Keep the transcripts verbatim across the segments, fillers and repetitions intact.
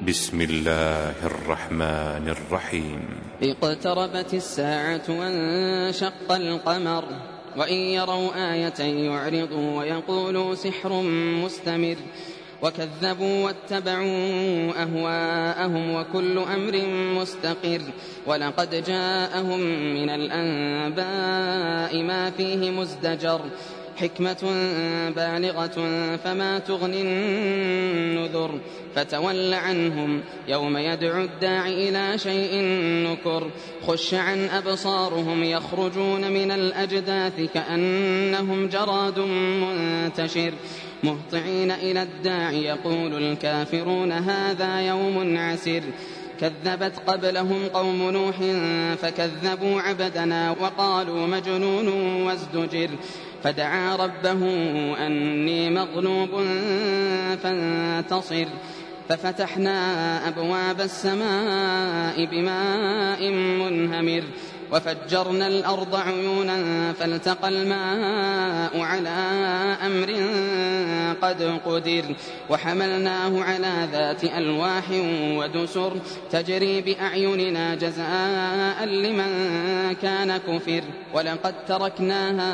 بسم الله الرحمن الرحيم. اقتربت الساعة وانشق القمر وإن يروا آية يعرضوا ويقولوا سحر مستمر وكذبوا واتبعوا أهواءهم وكل أمر مستقر ولقد جاءهم من الأنباء ما فيه مزدجر حكمة بالغة فما تغني النذر فتول عنهم يوم يدعو الداعي إلى شيء نكر خش عن أبصارهم يخرجون من الأجداث كأنهم جراد منتشر مهطعين إلى الداعي يقول الكافرون هذا يوم عسر كذبت قبلهم قوم نوح فكذبوا عبدنا وقالوا مجنون وازدجر فدعا ربه أني مغلوب فانتصر ففتحنا أبواب السماء بماء منهمر وفجرنا الأرض عيونا فالتقى الماء على أمر قد قدر وحملناه على ذات ألواح ودسر تجري بأعيننا جزاء لمن كان كفر ولقد تركناها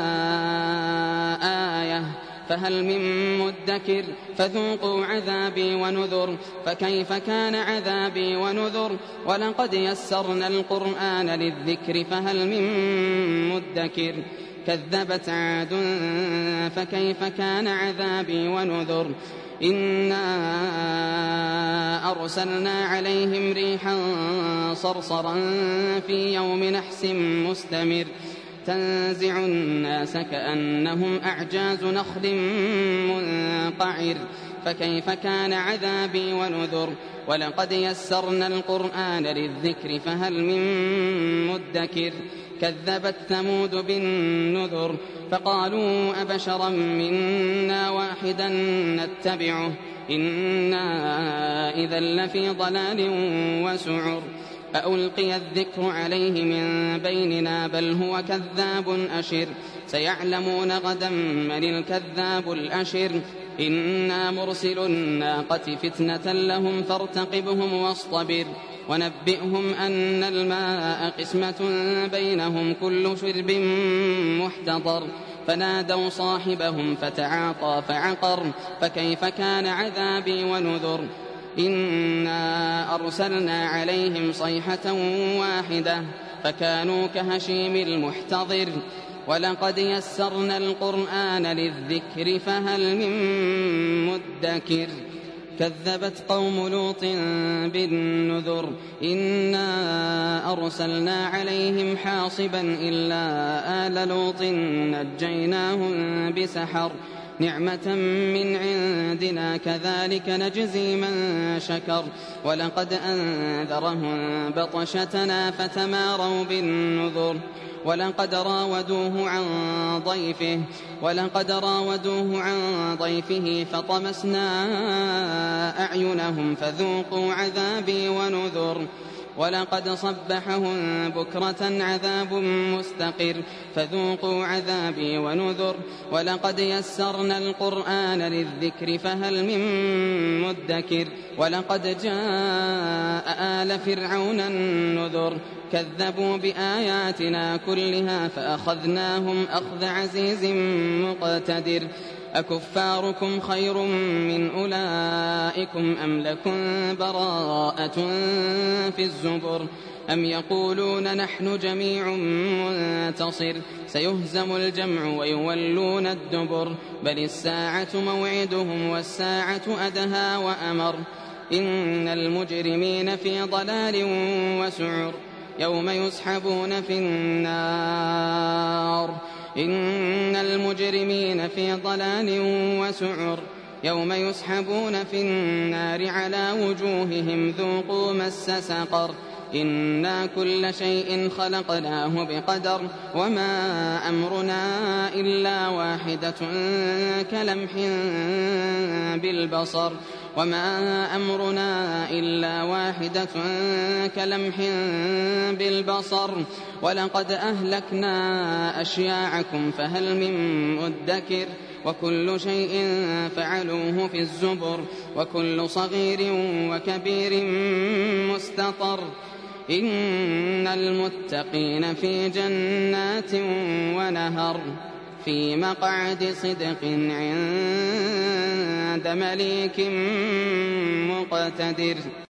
آية فهل من مدكر فذوقوا عذابي ونذر فكيف كان عذابي ونذر ولقد يسرنا القرآن للذكر فهل من مدكر كذبت عاد فكيف كان عذابي ونذر إنا أرسلنا عليهم ريحا صرصرا في يوم نحس مستمر تنزع الناس كأنهم أعجاز نخل منقعر فكيف كان عذابي ونذر ولقد يسرنا القرآن للذكر فهل من مدكر كذبت ثمود بالنذر فقالوا أبشرا منا واحدا نتبعه إنا إذا لفي ضلال وسعر أألقي الذكر عليه من بيننا بل هو كذاب أشر سيعلمون غدا من الكذاب الأشر إنا مرسل الناقة فتنة لهم فارتقبهم واصطبر ونبئهم أن الماء قسمة بينهم كل شرب محتضر فنادوا صاحبهم فتعاطى فعقر فكيف كان عذابي ونذر إنا أرسلنا عليهم صيحة واحدة فكانوا كهشيم المحتضر ولقد يسرنا القرآن للذكر فهل من مدكر كذبت قوم لوط بالنذر إنا أرسلنا عليهم حاصبا إلا آل لوط نجيناهم بسحر نعمة من عندنا كذلك نجزي من شكر ولقد أنذرهم بطشتنا فتماروا بالنذر ولقد راودوه عن ضيفه ولقد راودوه عن ضيفه فطمسنا أعينهم فذوقوا عذابي ونذر ولقد صبحهم بكرة عذاب مستقر فذوقوا عذابي ونذر ولقد يسرنا القرآن للذكر فهل من مدكر ولقد جاء آل فرعون النذر كذبوا بآياتنا كلها فأخذناهم أخذ عزيز مقتدر أكفاركم خير من أولئكم أم لكم براءة في الزبر أم يقولون نحن جميع منتصر سيهزم الجمع ويولون الدبر بل الساعة موعدهم والساعة أدهى وأمر إن المجرمين في ضلال وسعر يوم يسحبون في النار إن المجرمين في ضلال وسعر يوم يسحبون في النار على وجوههم ذوقوا مس سقر إنا كل شيء خلقناه بقدر وما أمرنا إلا واحدة كلمح بالبصر وما أمرنا إلا واحدة كلمح بالبصر ولقد أهلكنا أشياعكم فهل من مدكر وكل شيء فعلوه في الزبر وكل صغير وكبير مستطر إن المتقين في جنات ونهر في مقعد صدق عند مليك مقتدر.